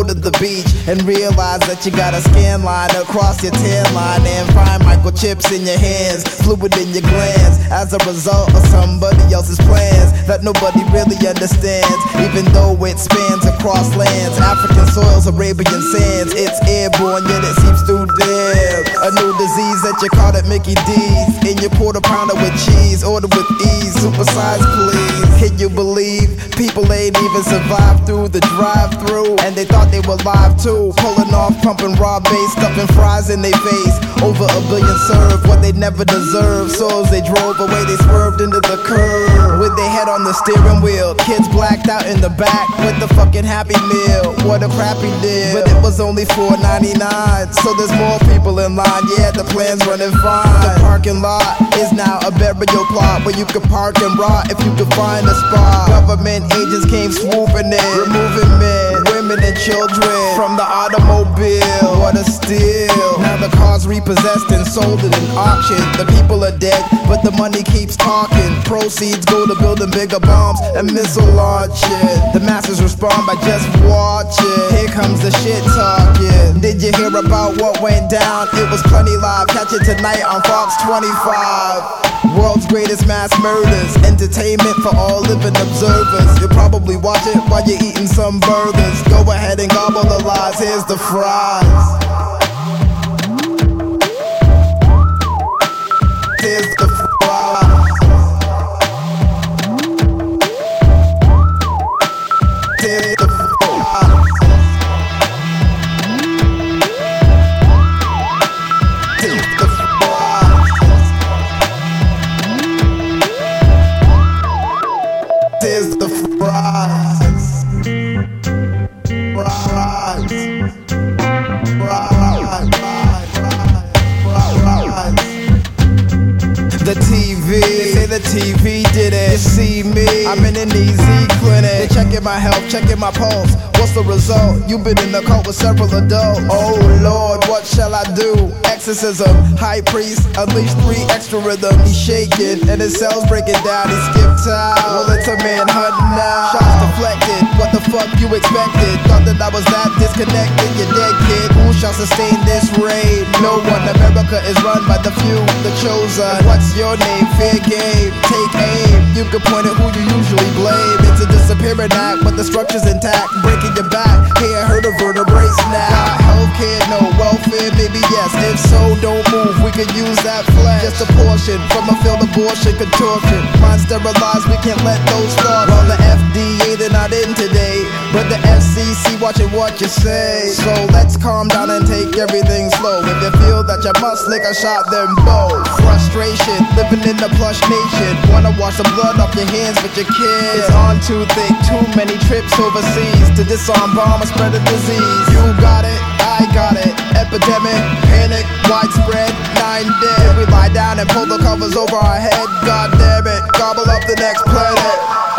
go to the beach and realize that you got a scan line across your tan line and find microchips in your hands, fluid in your glands, as a result of somebody else's plans that nobody really understands, even though it spans across lands, African soils, Arabian sands. It's airborne, yet it seeps through them. A new disease that you caught at Mickey D's in your quarter pounder with cheese, order with ease, supersize please. Can you believe people ain't even survived through the drive-thru, and they thought they were live too, pulling off, pumping raw bass, stuffing fries in their face, over a billion served what they never deserved. Souls they drove away, they swerved into the curb with their head on the steering wheel, kids blacked out in the back with the fucking Happy Meal. What a crappy deal, but it was only $4.99, so there's more people in line. Yeah, the plan's running fine. The parking lot is now a burial plot where you could park and rot if you could find a spot. Government agents came swooping in, removing men, women and children from the automobile. What a steal. Now the car's repossessed and sold at an auction. The people are dead, but the money keeps talking. Proceeds go to building bigger bombs and missile launching. The masses respond by just watching. Here comes the shit talking. Did you hear about what went down? It was plenty live. Catch it tonight on Fox 25. World's greatest mass murders, entertainment for all living observers. You'll probably watch it while you're eating some burgers. Go ahead and gobble the lies, here's the fries. Here's the fries. Here's the fries. Here's the fries. Here's the fries. The TV, they say the TV did it. You see me, I'm in an easy clinic. They checking my health, checking my pulse. What's the result? You've been in the cult with several adults. Oh Lord, what shall I do? Exorcism, high priest, unleashed 3 extra rhythms. He's shaking and his cells breaking down. He skipped out. Well, it's a manhunt now. Shots deflected. What the fuck you expected? Thought that I was that disconnected. You're dead, kid. Who shall sustain this raid? No one. America is run by the few, the chosen. What's your name? Fair game. Take aim. You can point at who you usually blame. It's a disappearing act, but the structure's intact. Breaking your back. Hey, I heard a vertebrae snap. Healthcare, no welfare, maybe yes. If so, don't move. We could use that flesh. Just a portion from a failed abortion contortion. Mind sterilized, we can't let those thoughts. Well, the FDA, they're not in today, but the FCC watching what you say. So let's calm down and take everything slow. If you feel that you must lick a shot, then both. Frustration, living in the plush nation. Wanna wash the blood off your hands, but you can't. It's on too thick, too many trips overseas to disarm, bomb, or spread a disease. You got it, I got it. Epidemic, panic, widespread, 9 dead. We lie down and pull the covers over our head. God damn it, gobble up the next planet.